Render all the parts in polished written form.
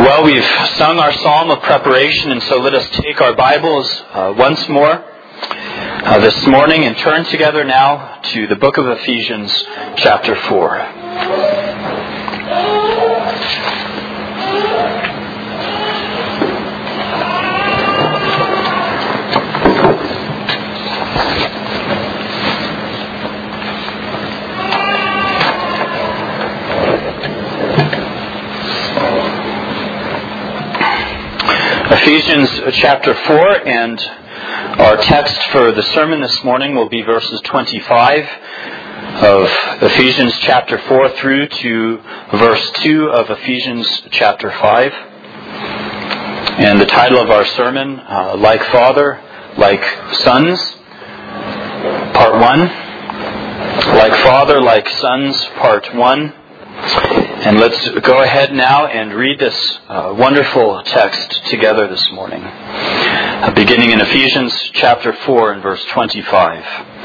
Well, we've sung our psalm of preparation, and so let us take our Bibles once more this morning and turn together now to the book of Ephesians, chapter 4. Ephesians chapter 4, and our text for the sermon this morning will be verses 25 of Ephesians chapter 4 through to verse 2 of Ephesians chapter 5. And the title of our sermon, Like Father, Like Sons, Part 1. Like Father, Like Sons, Part 1. And let's go ahead now and read this wonderful text together this morning. Beginning in Ephesians chapter 4 and verse 25.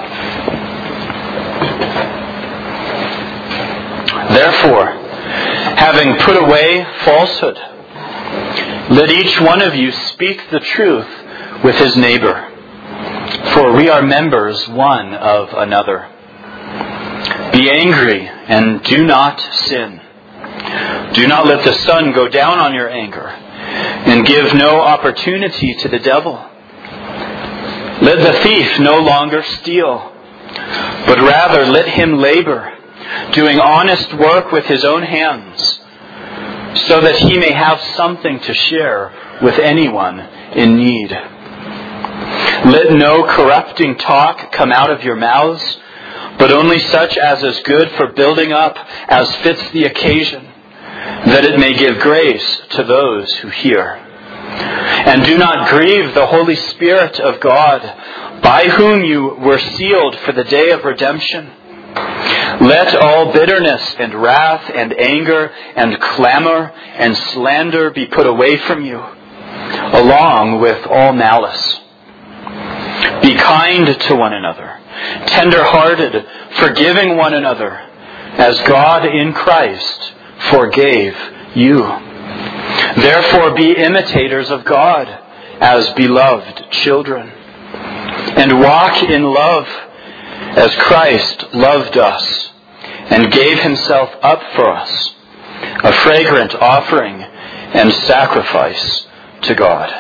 Therefore, having put away falsehood, let each one of you speak the truth with his neighbor, for we are members one of another. Be angry and do not sin. Do not let the sun go down on your anger, and give no opportunity to the devil. Let the thief no longer steal, but rather let him labor, doing honest work with his own hands, so that he may have something to share with anyone in need. Let no corrupting talk come out of your mouths, but only such as is good for building up as fits the occasion, that it may give grace to those who hear. And do not grieve the Holy Spirit of God, by whom you were sealed for the day of redemption. Let all bitterness and wrath and anger and clamor and slander be put away from you, along with all malice. Be kind to one another, tender-hearted, forgiving one another, as God in Christ forgave you. Therefore be imitators of God as beloved children, and walk in love as Christ loved us and gave himself up for us, a fragrant offering and sacrifice to God.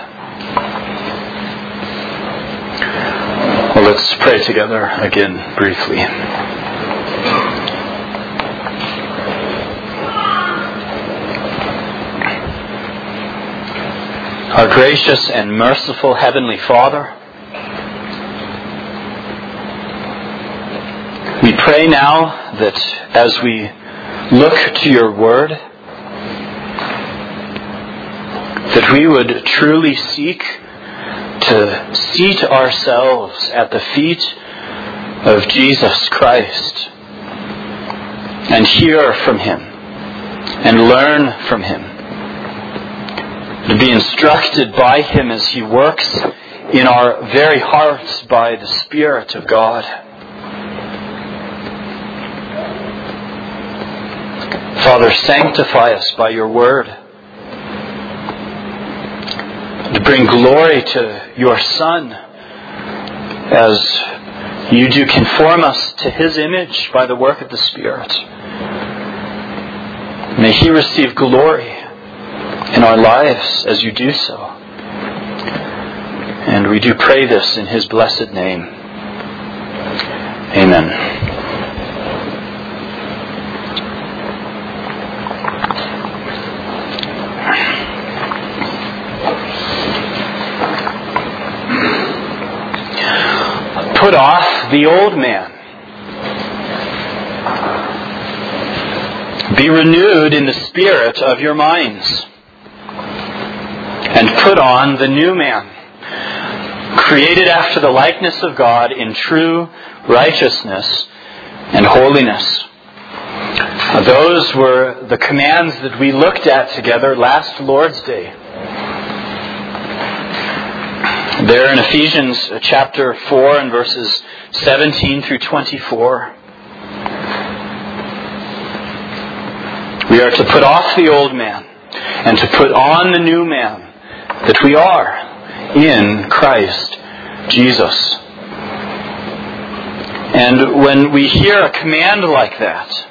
Well, let's pray together again briefly. Our gracious and merciful Heavenly Father, we pray now that as we look to your Word, that we would truly seek to seat ourselves at the feet of Jesus Christ and hear from Him and learn from Him, to be instructed by Him as He works in our very hearts by the Spirit of God. Father, sanctify us by your Word, to bring glory to your Son as you do conform us to His image by the work of the Spirit. May He receive glory in our lives as you do so. And we do pray this in His blessed name. Amen. Put off the old man. Be renewed in the spirit of your minds. And put on the new man, created after the likeness of God in true righteousness and holiness. Those were the commands that we looked at together last Lord's Day. There in Ephesians chapter 4 and verses 17 through 24. We are to put off the old man, and to put on the new man that we are in Christ Jesus. And when we hear a command like that,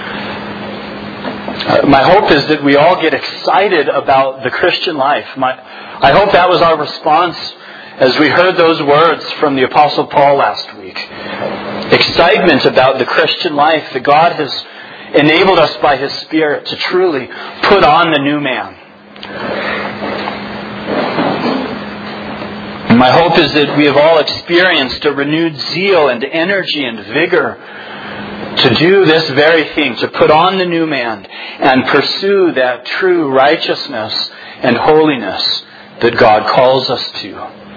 my hope is that we all get excited about the Christian life. I hope that was our response as we heard those words from the Apostle Paul last week. Excitement about the Christian life, that God has enabled us by His Spirit to truly put on the new man. And my hope is that we have all experienced a renewed zeal and energy and vigor to do this very thing, to put on the new man and pursue that true righteousness and holiness that God calls us to.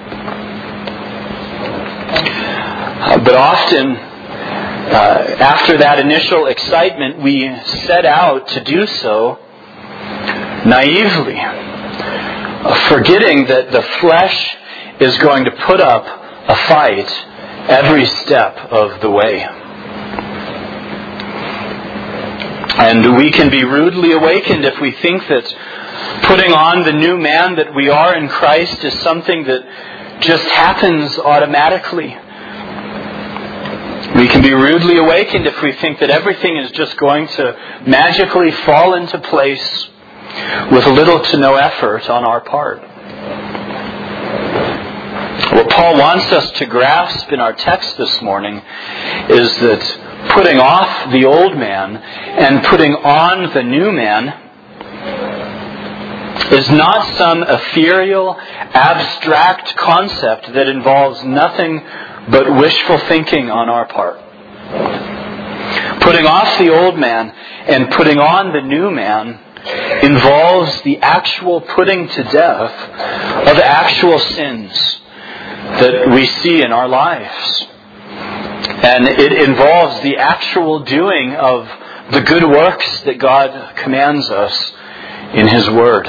But often, after that initial excitement, we set out to do so naively, forgetting that the flesh is going to put up a fight every step of the way. And we can be rudely awakened if we think that putting on the new man that we are in Christ is something that just happens automatically. We can be rudely awakened if we think that everything is just going to magically fall into place with little to no effort on our part. What Paul wants us to grasp in our text this morning is that putting off the old man and putting on the new man is not some ethereal, abstract concept that involves nothing but wishful thinking on our part. Putting off the old man and putting on the new man involves the actual putting to death of actual sins that we see in our lives. And it involves the actual doing of the good works that God commands us in His Word.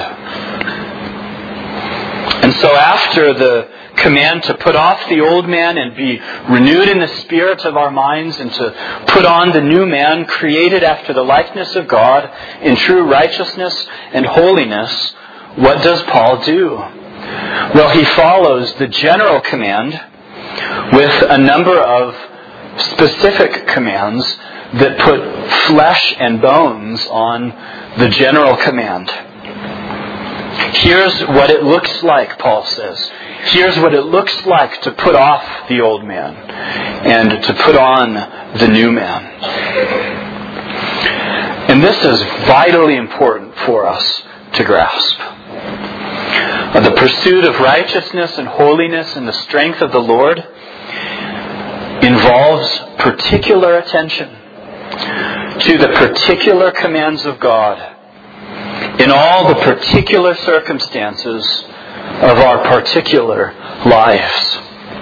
And so after the command to put off the old man and be renewed in the spirit of our minds and to put on the new man created after the likeness of God in true righteousness and holiness, what does Paul do? Well, he follows the general command with a number of specific commands that put flesh and bones on the general command. Here's what it looks like, Paul says. Here's what it looks like to put off the old man and to put on the new man. And this is vitally important for us to grasp. The pursuit of righteousness and holiness and the strength of the Lord involves particular attention to the particular commands of God in all the particular circumstances of our particular lives.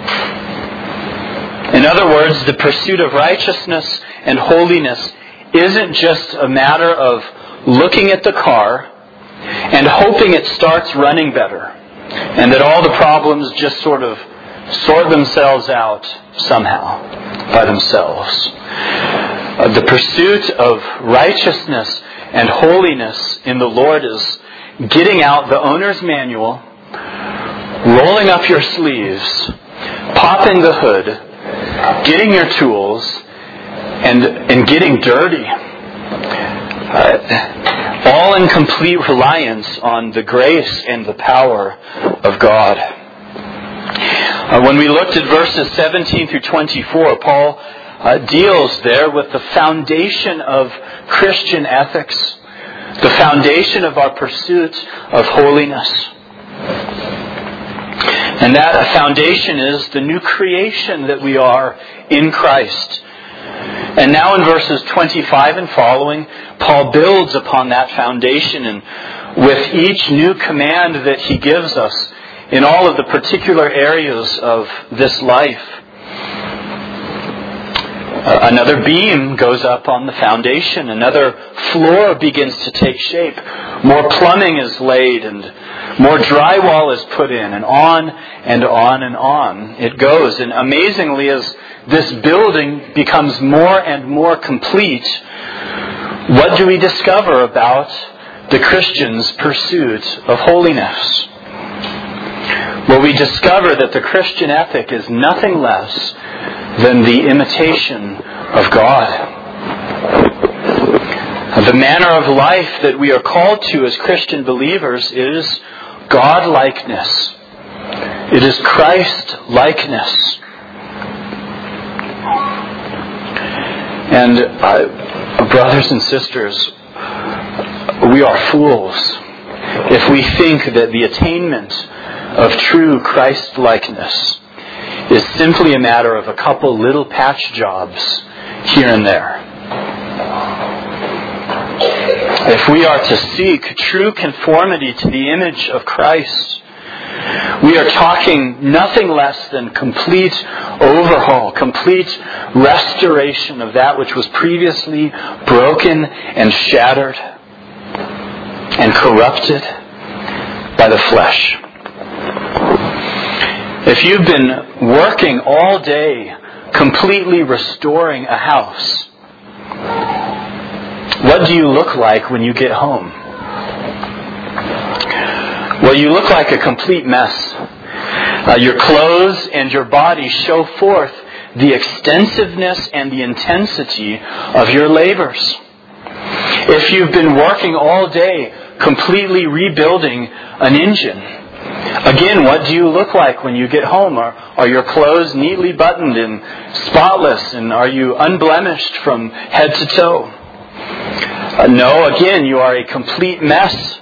In other words, the pursuit of righteousness and holiness isn't just a matter of looking at the car and hoping it starts running better and that all the problems just sort of sort themselves out somehow by themselves. The pursuit of righteousness and holiness in the Lord is getting out the owner's manual, rolling up your sleeves, popping the hood, getting your tools, and getting dirty. All in complete reliance on the grace and the power of God. When we looked at verses 17 through 24, Paul deals there with the foundation of Christian ethics, the foundation of our pursuit of holiness. And that foundation is the new creation that we are in Christ. And now in verses 25 and following, Paul builds upon that foundation, and with each new command that he gives us in all of the particular areas of this life, another beam goes up on the foundation. Another floor begins to take shape. More plumbing is laid and more drywall is put in, and on and on and on it goes. And amazingly, as this building becomes more and more complete, what do we discover about the Christian's pursuit of holiness? Well, we discover that the Christian ethic is nothing less than the imitation of God. The manner of life that we are called to as Christian believers is God-likeness. It is Christ-likeness. And brothers and sisters, we are fools if we think that the attainment of true Christ-likeness is simply a matter of a couple little patch jobs here and there. If we are to seek true conformity to the image of Christ, we are talking nothing less than complete overhaul, complete restoration of that which was previously broken and shattered and corrupted by the flesh. If you've been working all day completely restoring a house, what do you look like when you get home? Well, you look like a complete mess. Your clothes and your body show forth the extensiveness and the intensity of your labors. If you've been working all day completely rebuilding an engine, again, what do you look like when you get home? Are your clothes neatly buttoned and spotless, and are you unblemished from head to toe? No, again, you are a complete mess.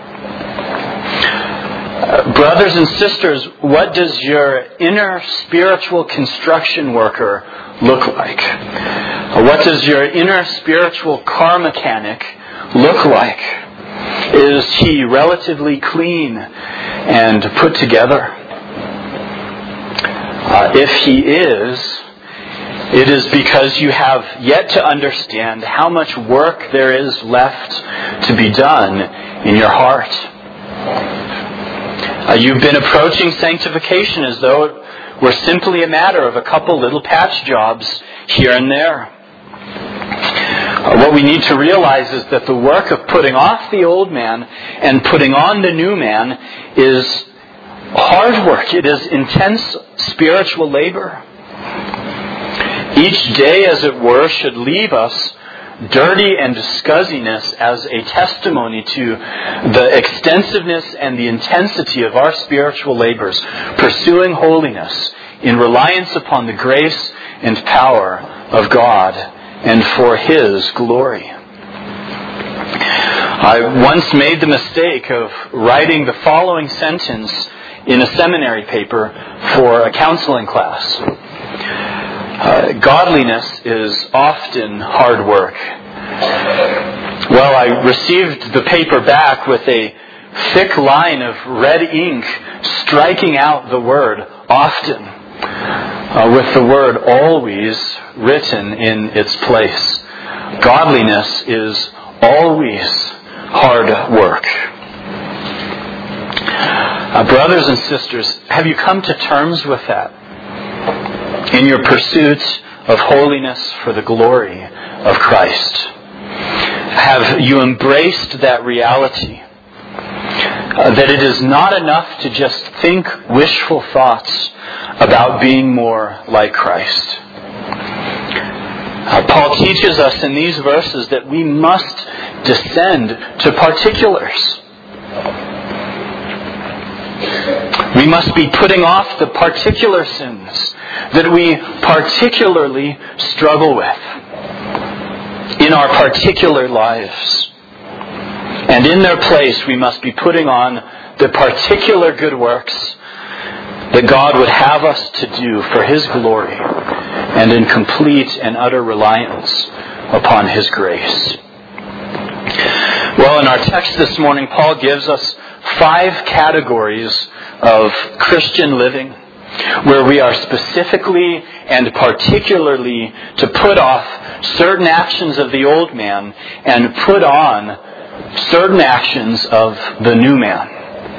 Brothers and sisters, what does your inner spiritual construction worker look like? What does your inner spiritual car mechanic look like? Is he relatively clean and put together? If he is, it is because you have yet to understand how much work there is left to be done in your heart. You've been approaching sanctification as though it were simply a matter of a couple little patch jobs here and there. What we need to realize is that the work of putting off the old man and putting on the new man is hard work. It is intense spiritual labor. Each day, as it were, should leave us dirty and scuzziness as a testimony to the extensiveness and the intensity of our spiritual labors, pursuing holiness in reliance upon the grace and power of God and for His glory. I once made the mistake of writing the following sentence in a seminary paper for a counseling class. Godliness is often hard work. Well, I received the paper back with a thick line of red ink striking out the word often, with the word always written in its place. Godliness is always hard work. Brothers and sisters, have you come to terms with that in your pursuit of holiness for the glory of Christ? Have you embraced that reality? That it is not enough to just think wishful thoughts about being more like Christ. Paul teaches us in these verses that we must descend to particulars. We must be putting off the particular sins that we particularly struggle with in our particular lives. And in their place, we must be putting on the particular good works that God would have us to do for His glory and in complete and utter reliance upon His grace. Well, in our text this morning, Paul gives us 5 categories of Christian living where we are specifically and particularly to put off certain actions of the old man and put on certain actions of the new man.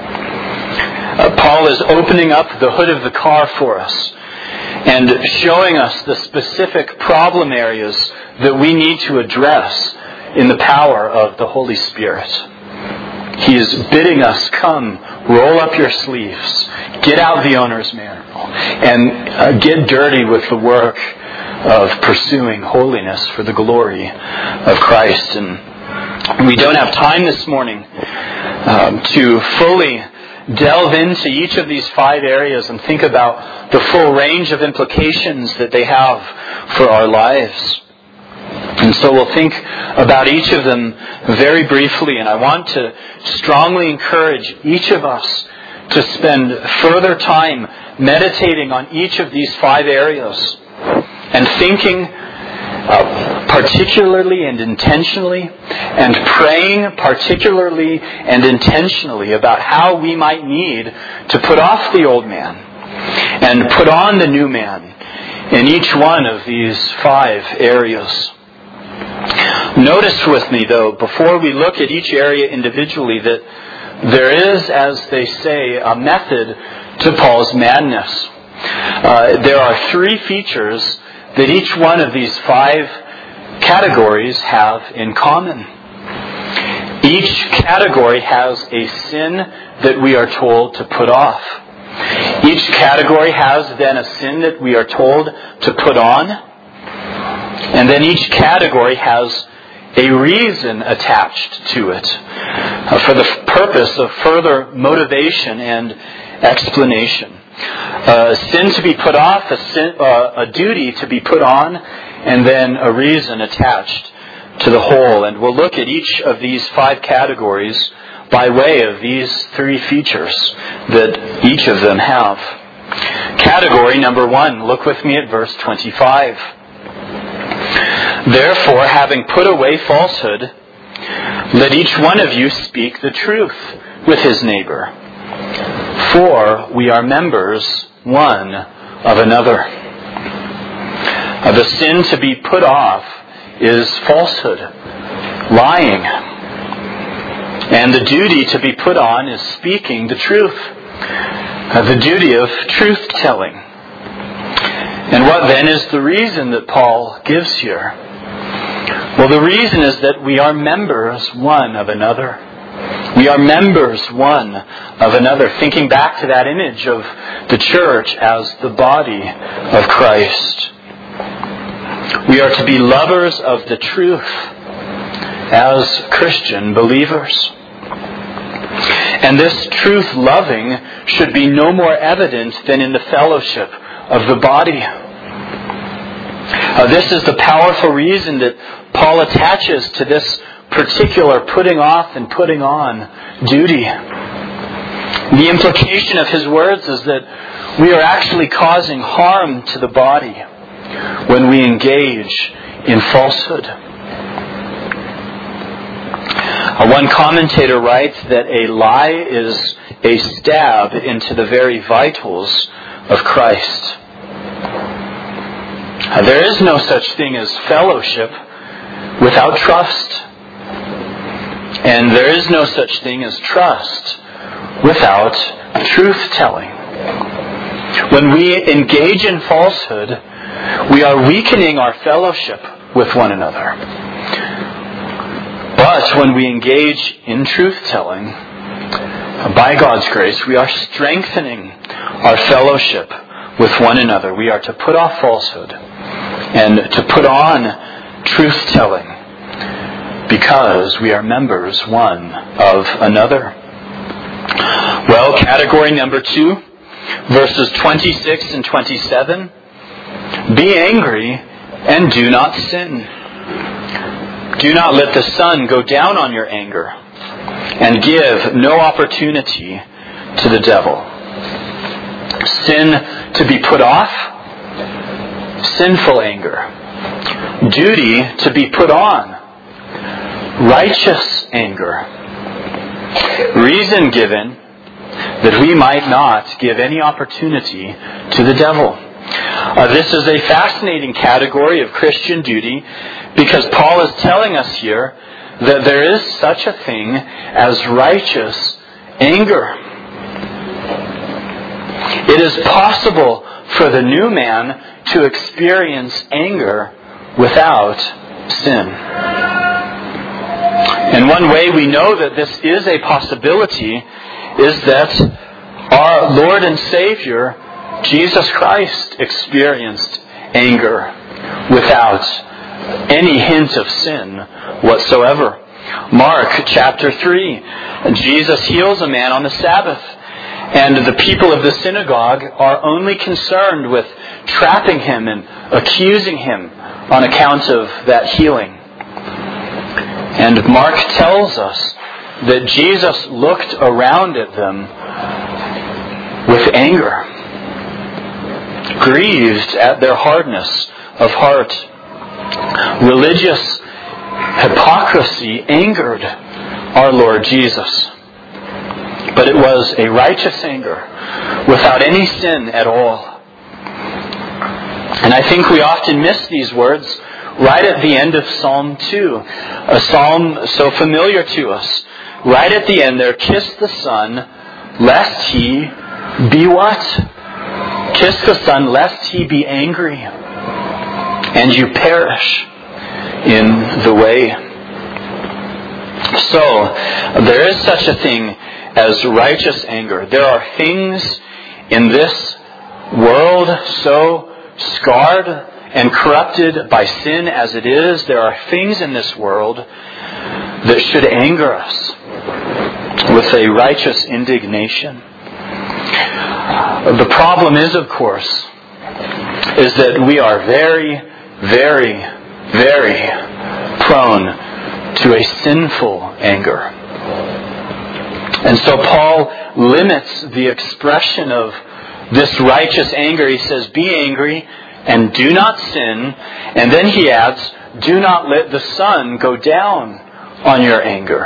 Paul is opening up the hood of the car for us and showing us the specific problem areas that we need to address in the power of the Holy Spirit. He is bidding us, come, roll up your sleeves, get out the owner's manual, and get dirty with the work of pursuing holiness for the glory of Christ. And we don't have time this morning to fully delve into each of these 5 areas and think about the full range of implications that they have for our lives. And so we'll think about each of them very briefly, and I want to strongly encourage each of us to spend further time meditating on each of these 5 areas and thinking particularly and intentionally, and praying particularly and intentionally about how we might need to put off the old man and put on the new man in each one of these 5 areas. Notice with me, though, before we look at each area individually, that there is, as they say, a method to Paul's madness. There are 3 features that each one of these 5 categories have in common. Each category has a sin that we are told to put off. Each category has then a sin that we are told to put on. And then each category has a reason attached to it for the purpose of further motivation and explanation. A sin to be put off, a duty to be put on, and then a reason attached to the whole. And we'll look at each of these 5 categories by way of these 3 features that each of them have. Category number 1, look with me at verse 25. Therefore, having put away falsehood, let each one of you speak the truth with his neighbor. For we are members one of another. The sin to be put off is falsehood, lying. And the duty to be put on is speaking the truth, the duty of truth-telling. And what then is the reason that Paul gives here? Well, the reason is that we are members one of another. We are members one of another, thinking back to that image of the church as the body of Christ. We are to be lovers of the truth as Christian believers. And this truth loving should be no more evident than in the fellowship of the body. This is the powerful reason that Paul attaches to this particular putting off and putting on duty. The implication of his words is that we are actually causing harm to the body when we engage in falsehood. One commentator writes that a lie is a stab into the very vitals of Christ. There is no such thing as fellowship without trust. And there is no such thing as trust without truth-telling. When we engage in falsehood, we are weakening our fellowship with one another. But when we engage in truth-telling, by God's grace, we are strengthening our fellowship with one another. We are to put off falsehood and to put on truth-telling, because we are members one of another. Well, category number 2, verses 26 and 27. Be angry and do not sin. Do not let the sun go down on your anger, and give no opportunity to the devil. Sin to be put off, sinful anger. Duty to be put on, righteous anger. Reason given that we might not give any opportunity to the devil. This is a fascinating category of Christian duty, because Paul is telling us here that there is such a thing as righteous anger. It is possible for the new man to experience anger without sin. And one way we know that this is a possibility is that our Lord and Savior, Jesus Christ, experienced anger without any hint of sin whatsoever. Mark chapter 3, Jesus heals a man on the Sabbath, and the people of the synagogue are only concerned with trapping him and accusing him on account of that healing. And Mark tells us that Jesus looked around at them with anger, grieved at their hardness of heart. Religious hypocrisy angered our Lord Jesus. But it was a righteous anger without any sin at all. And I think we often miss these words right at the end of Psalm 2, a psalm so familiar to us. Right at the end there, kiss the Son, lest he be what? Kiss the Son, lest he be angry, and you perish in the way. So, there is such a thing as righteous anger. There are things in this world so scarred and corrupted by sin as it is. There are things in this world that should anger us with a righteous indignation. The problem is, of course, is that we are very, very, very prone to a sinful anger. And so Paul limits the expression of this righteous anger. He says, be angry and do not sin. And then he adds, do not let the sun go down on your anger.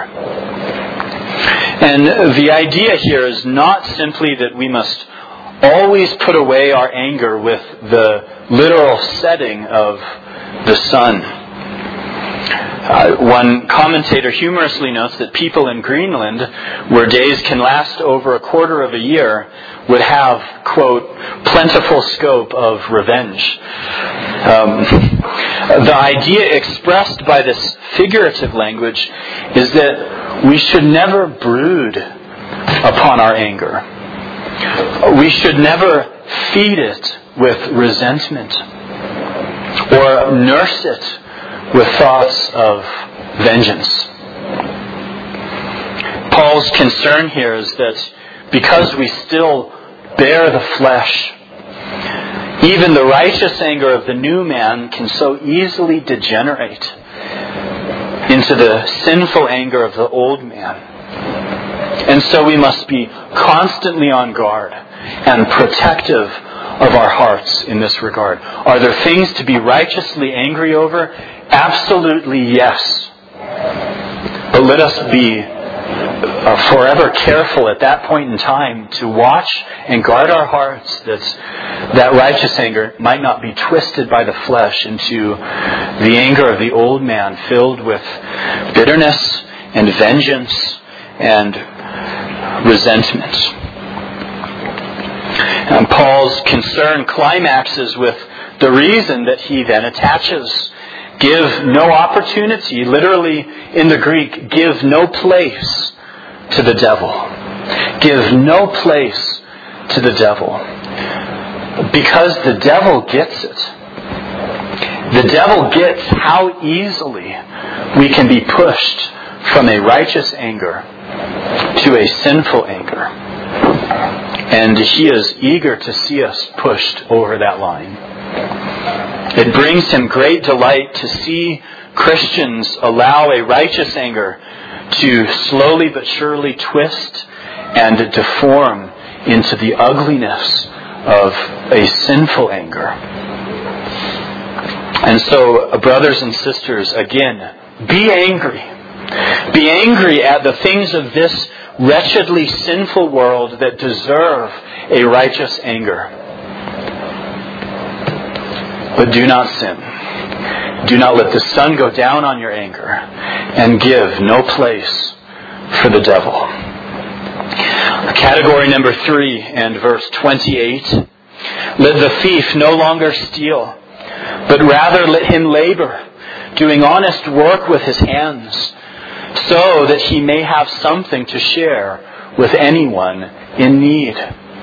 And the idea here is not simply that we must always put away our anger with the literal setting of the sun. One commentator humorously notes that people in Greenland, where days can last over a quarter of a year, would have, quote, plentiful scope of revenge. The idea expressed by this figurative language is that we should never brood upon our anger. We should never feed it with resentment or nurse it with thoughts of vengeance. Paul's concern here is that because we still bear the flesh, even the righteous anger of the new man can so easily degenerate into the sinful anger of the old man. And so we must be constantly on guard and protective of our hearts in this regard. Are there things to be righteously angry over? Absolutely yes. But let us be forever careful at that point in time to watch and guard our hearts that righteous anger might not be twisted by the flesh into the anger of the old man filled with bitterness and vengeance and resentment. And Paul's concern climaxes with the reason that he then attaches. Give no opportunity, literally in the Greek, give no place to the devil. Give no place to the devil. Because the devil gets it. The devil gets how easily we can be pushed from a righteous anger to a sinful anger. And he is eager to see us pushed over that line. It brings him great delight to see Christians allow a righteous anger to slowly but surely twist and deform into the ugliness of a sinful anger. And so, brothers and sisters, again, be angry. Be angry at the things of this wretchedly sinful world that deserve a righteous anger. But do not sin. Do not let the sun go down on your anger, and give no place for the devil. Category number 3 and verse 28. Let the thief no longer steal, but rather let him labor, doing honest work with his hands, so that he may have something to share with anyone in need.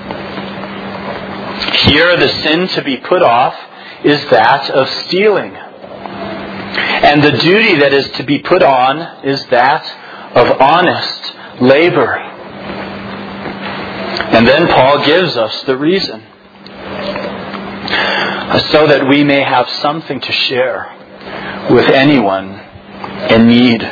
Here, the sin to be put off is that of stealing. And the duty that is to be put on is that of honest labor. And then Paul gives us the reason. So that we may have something to share with anyone in need.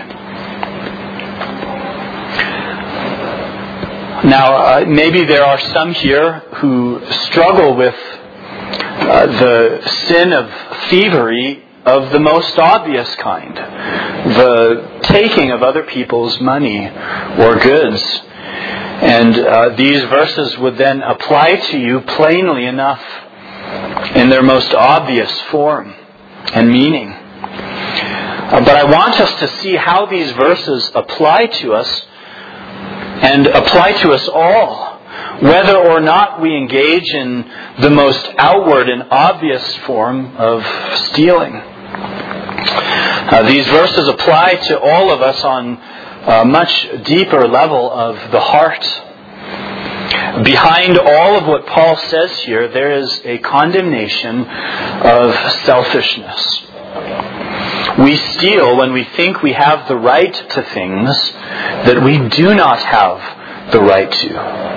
Now, maybe there are some here who struggle with the sin of thievery of the most obvious kind. The taking of other people's money or goods. And these verses would then apply to you plainly enough in their most obvious form and meaning. But I want us to see how these verses apply to us and apply to us all, whether or not we engage in the most outward and obvious form of stealing. These verses apply to all of us on a much deeper level of the heart. Behind all of what Paul says here, there is a condemnation of selfishness. We steal when we think we have the right to things that we do not have the right to.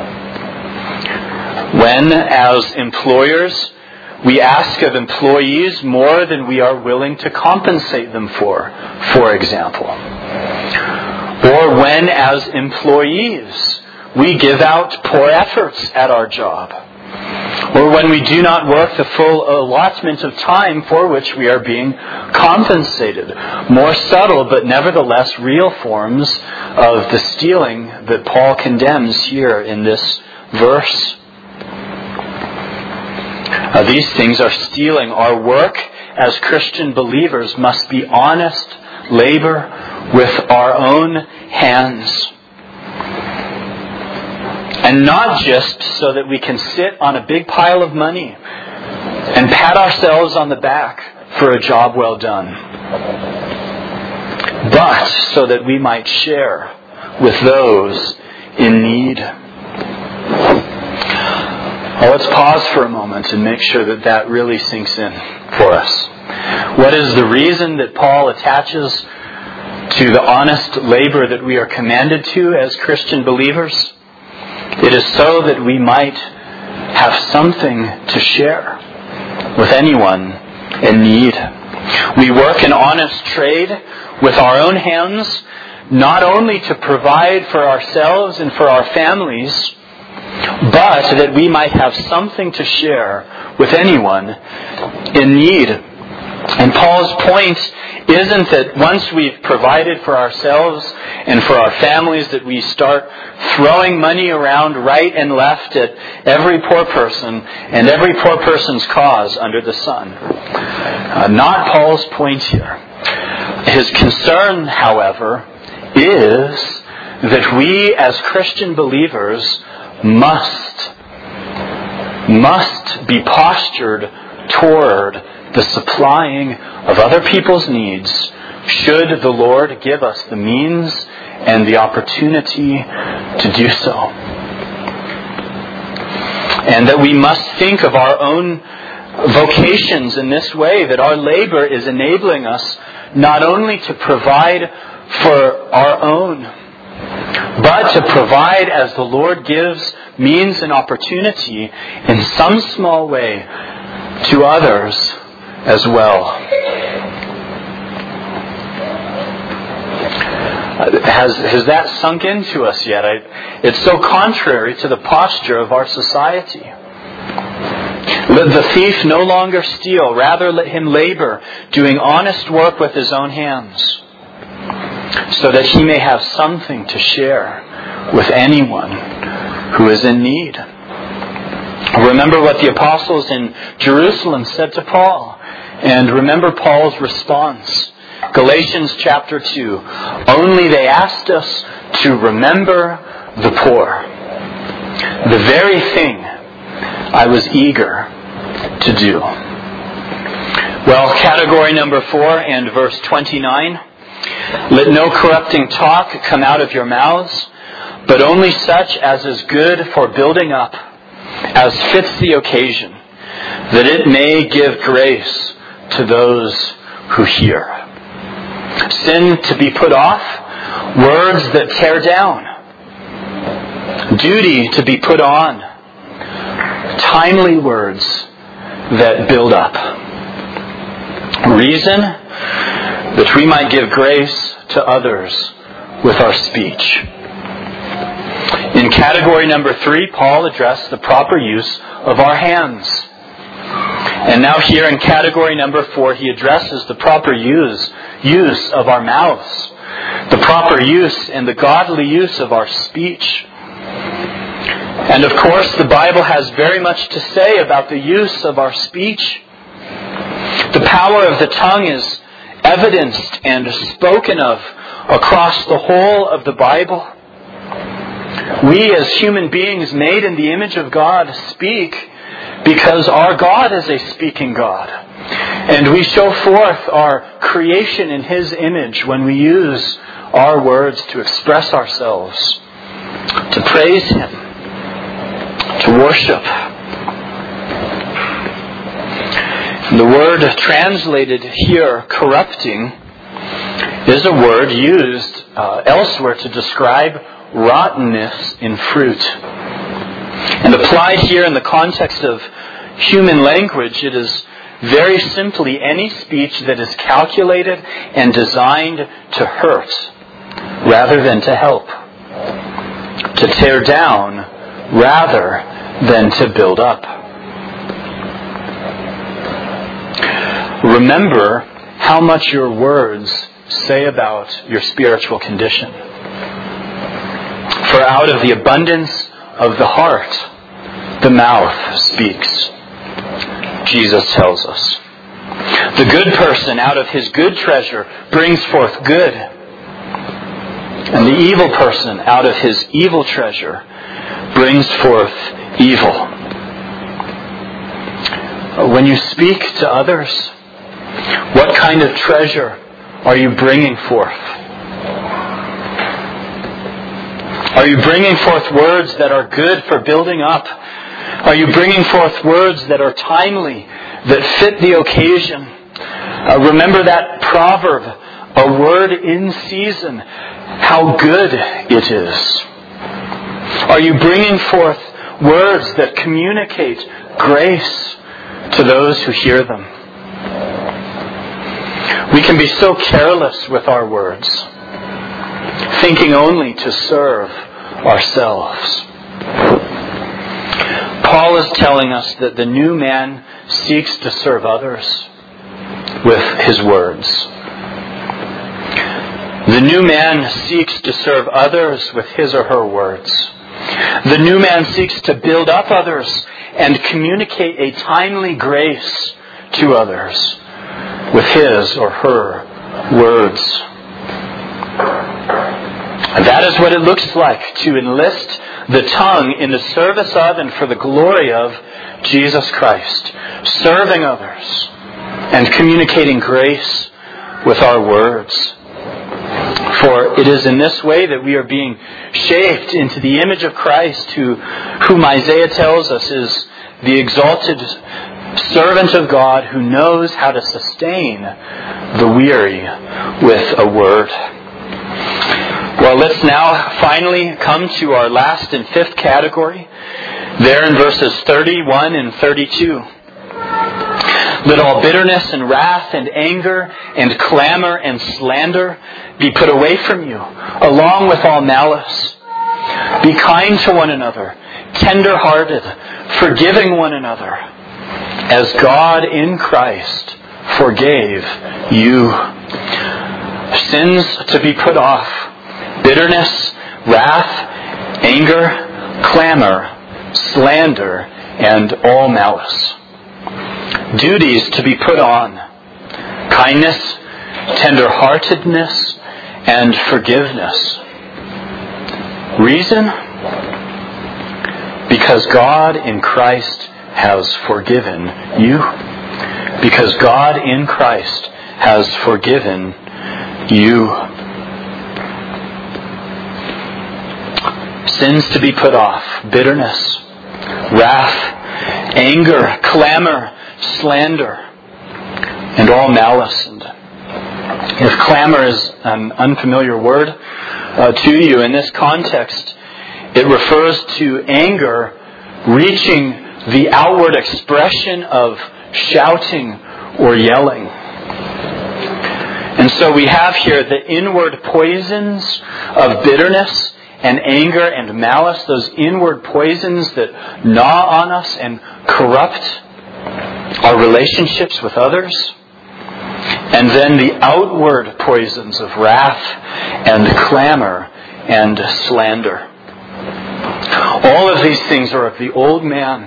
When, as employers, we ask of employees more than we are willing to compensate them for example. Or when, as employees, we give out poor efforts at our job. Or when we do not work the full allotment of time for which we are being compensated. More subtle but nevertheless real forms of the stealing that Paul condemns here in this verse. These things are stealing. Our work as Christian believers must be honest labor with our own hands. And not just so that we can sit on a big pile of money and pat ourselves on the back for a job well done, but so that we might share with those in need. Well, let's pause for a moment and make sure that that really sinks in for us. What is the reason that Paul attaches to the honest labor that we are commanded to as Christian believers? It is so that we might have something to share with anyone in need. We work an honest trade with our own hands, not only to provide for ourselves and for our families, but that we might have something to share with anyone in need. And Paul's point isn't that once we've provided for ourselves and for our families that we start throwing money around right and left at every poor person and every poor person's cause under the sun. Not Paul's point here. His concern, however, is that we as Christian believers must be postured toward the supplying of other people's needs should the Lord give us the means and the opportunity to do so. And that we must think of our own vocations in this way, that our labor is enabling us not only to provide for our own, but to provide as the Lord gives means and opportunity in some small way to others as well. Has that sunk into us yet? It's so contrary to the posture of our society. Let the thief no longer steal, rather let him labor, doing honest work with his own hands, so that he may have something to share with anyone who is in need. Remember what the apostles in Jerusalem said to Paul, and remember Paul's response. Galatians chapter 2. Only they asked us to remember the poor. The very thing I was eager to do. Well, category number 4 and verse 29. Let no corrupting talk come out of your mouths, but only such as is good for building up, as fits the occasion, that it may give grace to those who hear. Sin to be put off, words that tear down. Duty to be put on, timely words that build up. Reason that we might give grace to others with our speech. In category number 3, Paul addressed the proper use of our hands. And now here in category number 4, he addresses the proper use of our mouths, the proper use and the godly use of our speech. And of course, the Bible has very much to say about the use of our speech. The power of the tongue is evidenced and spoken of across the whole of the Bible. We as human beings made in the image of God speak because our God is a speaking God. And we show forth our creation in His image when we use our words to express ourselves, to praise Him, to worship. The word translated here, corrupting, is a word used elsewhere to describe rottenness in fruit. And applied here in the context of human language, it is very simply any speech that is calculated and designed to hurt rather than to help, to tear down rather than to build up. Remember how much your words say about your spiritual condition. For out of the abundance of the heart, the mouth speaks. Jesus tells us. The good person out of his good treasure brings forth good. And the evil person out of his evil treasure brings forth evil. When you speak to others, what kind of treasure are you bringing forth? Are you bringing forth words that are good for building up? Are you bringing forth words that are timely, that fit the occasion? Remember that proverb, a word in season, how good it is. Are you bringing forth words that communicate grace to those who hear them? We can be so careless with our words, thinking only to serve ourselves. Paul is telling us that the new man seeks to serve others with his words. The new man seeks to serve others with his or her words. The new man seeks to build up others and communicate a timely grace to others with his or her words. That is what it looks like to enlist the tongue in the service of and for the glory of Jesus Christ, serving others and communicating grace with our words. For it is in this way that we are being shaped into the image of Christ, whom Isaiah tells us is the exalted servant of God who knows how to sustain the weary with a word. Well, let's now finally come to our last and fifth category, there in verses 31 and 32. Let all bitterness and wrath and anger and clamor and slander be put away from you, along with all malice. Be kind to one another, tender-hearted, forgiving one another, as God in Christ forgave you. Sins to be put off: bitterness, wrath, anger, clamor, slander, and all malice. Duties to be put on: kindness, tender-heartedness, and forgiveness. Reason? Because God in Christ has forgiven you. Because God in Christ has forgiven you. Sins to be put off: bitterness, wrath, anger, clamor, slander, and all malice. And if clamor is an unfamiliar word to you in this context, it refers to anger reaching the outward expression of shouting or yelling. And so we have here the inward poisons of bitterness and anger and malice, those inward poisons that gnaw on us and corrupt our relationships with others. And then the outward poisons of wrath and clamor and slander. All of these things are of the old man,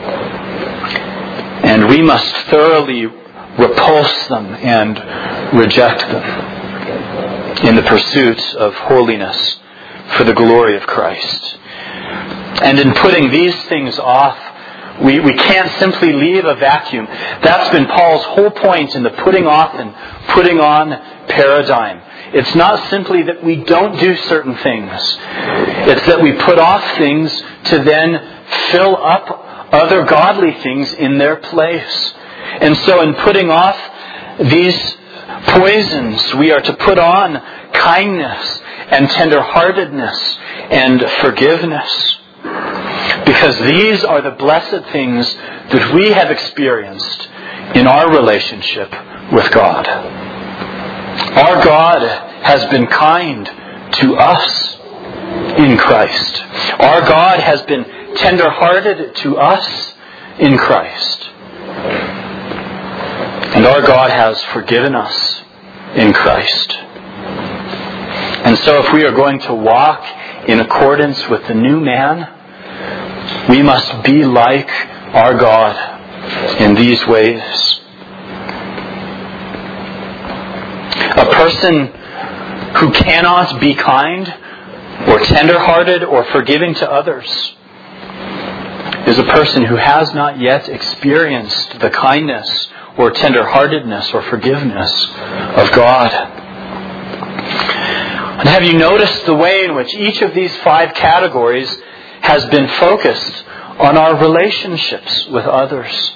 and we must thoroughly repulse them and reject them in the pursuit of holiness for the glory of Christ. And in putting these things off, we can't simply leave a vacuum. That's been Paul's whole point in the putting off and putting on paradigm. It's not simply that we don't do certain things. It's that we put off things to then fill up other godly things in their place. And so in putting off these poisons, we are to put on kindness and tenderheartedness and forgiveness. Because these are the blessed things that we have experienced in our relationship with God. Our God has been kind to us in Christ. Our God has been tender-hearted to us in Christ. And our God has forgiven us in Christ. And so if we are going to walk in accordance with the new man, we must be like our God in these ways. A person who cannot be kind or tender-hearted or forgiving to others is a person who has not yet experienced the kindness or tender-heartedness or forgiveness of God. And have you noticed the way in which each of these 5 categories has been focused on our relationships with others?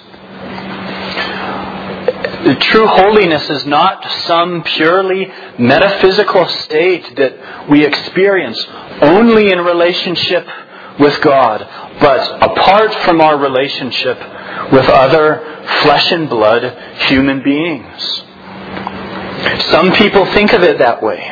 True holiness is not some purely metaphysical state that we experience only in relationship with God, but apart from our relationship with other flesh and blood human beings. Some people think of it that way.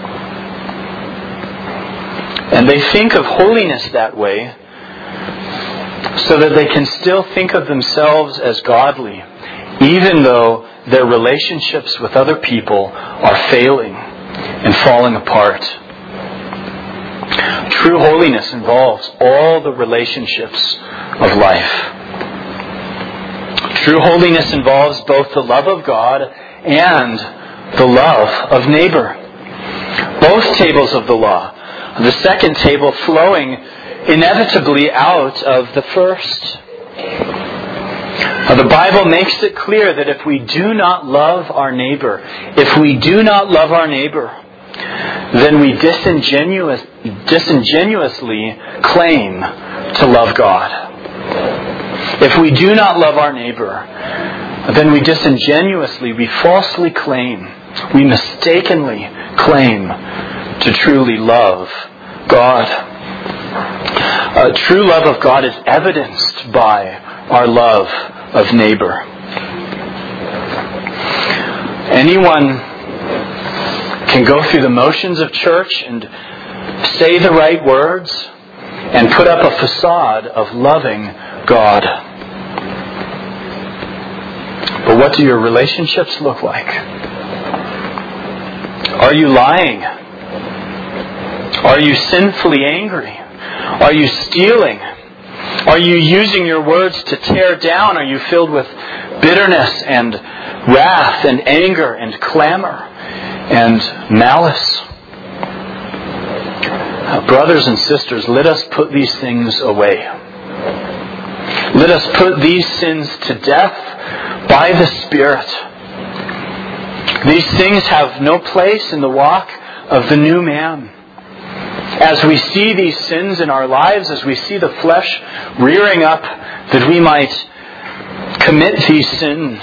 And they think of holiness that way so that they can still think of themselves as godly, even though their relationships with other people are failing and falling apart. True holiness involves all the relationships of life. True holiness involves both the love of God and the love of neighbor. Both tables of the law. The second table flowing inevitably out of the first. The Bible makes it clear that if we do not love our neighbor, then we disingenuously claim to love God. If we do not love our neighbor, then we falsely claim, we mistakenly claim to truly love God. True love of God is evidenced by our love of neighbor. Anyone can go through the motions of church and say the right words and put up a facade of loving God. But what do your relationships look like? Are you lying? Are you sinfully angry? Are you stealing? Are you using your words to tear down? Are you filled with bitterness and wrath and anger and clamor and malice? Brothers and sisters, let us put these things away. Let us put these sins to death by the Spirit. These things have no place in the walk of the new man. As we see these sins in our lives, as we see the flesh rearing up that we might commit these sins,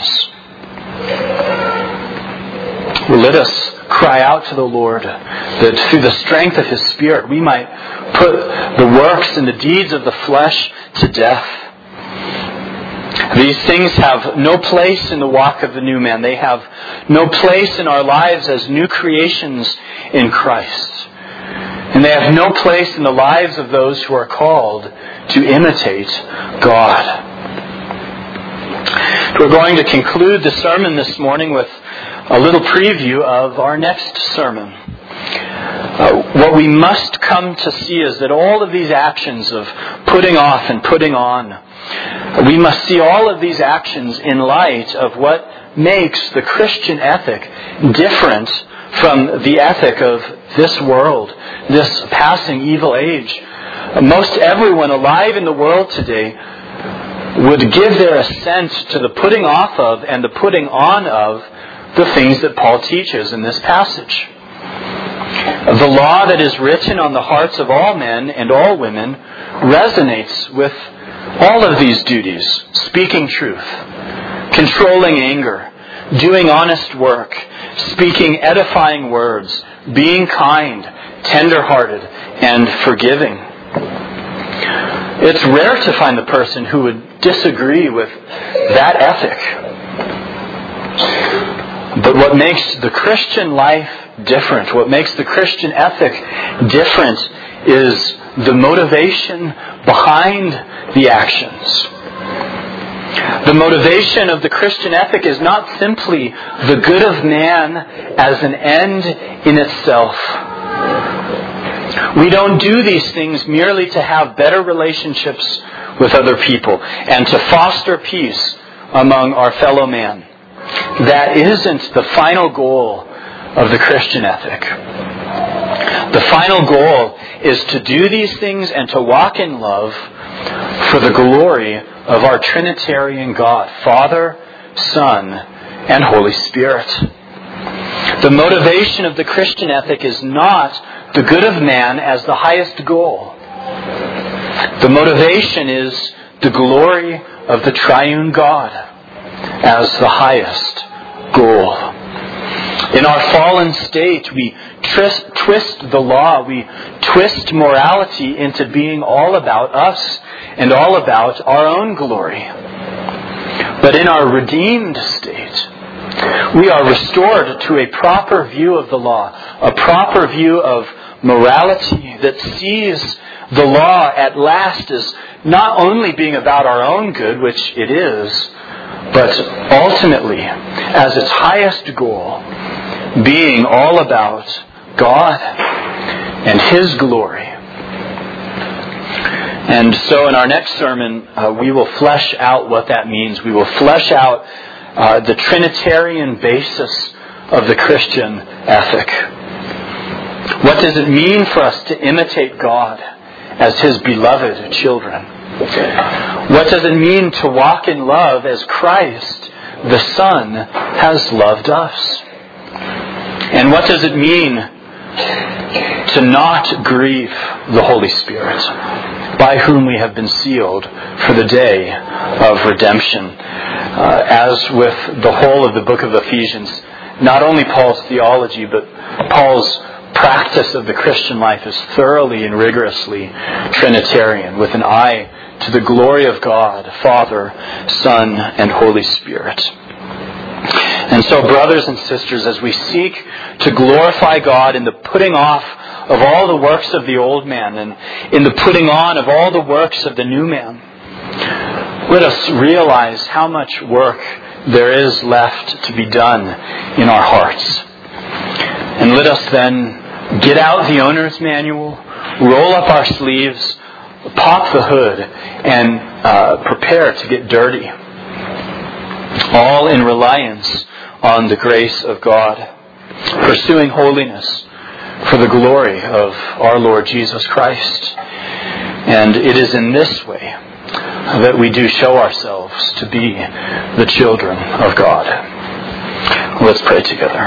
let us cry out to the Lord that through the strength of His Spirit we might put the works and the deeds of the flesh to death. These things have no place in the walk of the new man. They have no place in our lives as new creations in Christ. And they have no place in the lives of those who are called to imitate God. We're going to conclude the sermon this morning with a little preview of our next sermon. What we must come to see is that all of these actions of putting off and putting on, we must see all of these actions in light of what makes the Christian ethic different from the ethic of this world, this passing evil age. Most everyone alive in the world today would give their assent to the putting off of and the putting on of the things that Paul teaches in this passage. The law that is written on the hearts of all men and all women resonates with all of these duties: speaking truth, controlling anger, doing honest work, speaking edifying words, being kind, tender-hearted, and forgiving. It's rare to find the person who would disagree with that ethic. But what makes the Christian life different, what makes the Christian ethic different, is the motivation behind the actions. The motivation of the Christian ethic is not simply the good of man as an end in itself. We don't do these things merely to have better relationships with other people and to foster peace among our fellow man. That isn't the final goal of the Christian ethic. The final goal is to do these things and to walk in love for the glory of our Trinitarian God, Father, Son, and Holy Spirit. The motivation of the Christian ethic is not the good of man as the highest goal. The motivation is the glory of the triune God as the highest goal. In our fallen state, we twist the law, we twist morality into being all about us and all about our own glory. But in our redeemed state, we are restored to a proper view of the law, a proper view of morality that sees the law at last as not only being about our own good, which it is, but ultimately, as its highest goal, being all about God and His glory. And so in our next sermon, we will flesh out what that means. We will flesh out the Trinitarian basis of the Christian ethic. What does it mean for us to imitate God as His beloved children? What does it mean to walk in love as Christ, the Son, has loved us? And what does it mean to not grieve the Holy Spirit, by whom we have been sealed for the day of redemption? As with the whole of the book of Ephesians, not only Paul's theology, but Paul's practice of the Christian life is thoroughly and rigorously Trinitarian, with an eye to the glory of God, Father, Son, and Holy Spirit. And so, brothers and sisters, as we seek to glorify God in the putting off of all the works of the old man and in the putting on of all the works of the new man, let us realize how much work there is left to be done in our hearts. And let us then get out the owner's manual, roll up our sleeves, pop the hood, and prepare to get dirty. All in reliance on the grace of God, pursuing holiness for the glory of our Lord Jesus Christ. And it is in this way that we do show ourselves to be the children of God. Let's pray together.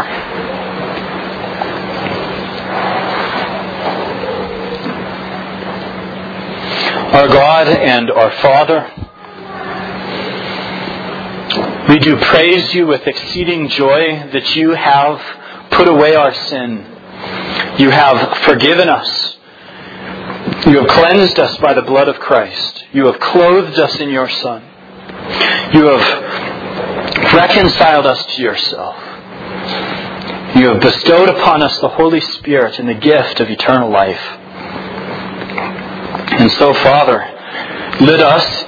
Our God and our Father, we do praise you with exceeding joy that you have put away our sin. You have forgiven us. You have cleansed us by the blood of Christ. You have clothed us in your Son. You have reconciled us to yourself. You have bestowed upon us the Holy Spirit and the gift of eternal life. And so, Father, let us,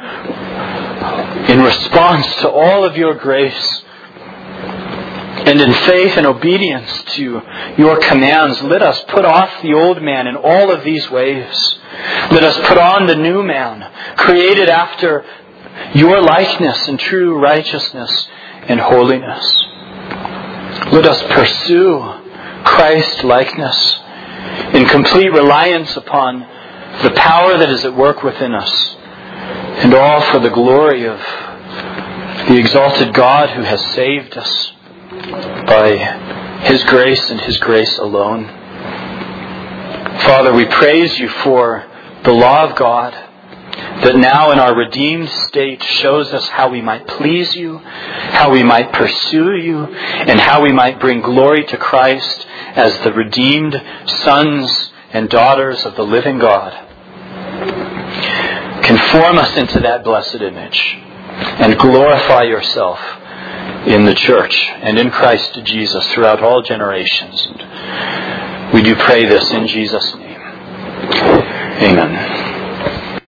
in response to all of your grace, and in faith and obedience to your commands, let us put off the old man in all of these ways. Let us put on the new man, created after your likeness and true righteousness and holiness. Let us pursue Christ-likeness in complete reliance upon the power that is at work within us, and all for the glory of the exalted God who has saved us by His grace and His grace alone. Father, we praise you for the law of God that now in our redeemed state shows us how we might please you, how we might pursue you, and how we might bring glory to Christ as the redeemed sons and daughters of the living God. Conform us into that blessed image and glorify yourself in the church and in Christ Jesus throughout all generations. And we do pray this in Jesus' name. Amen.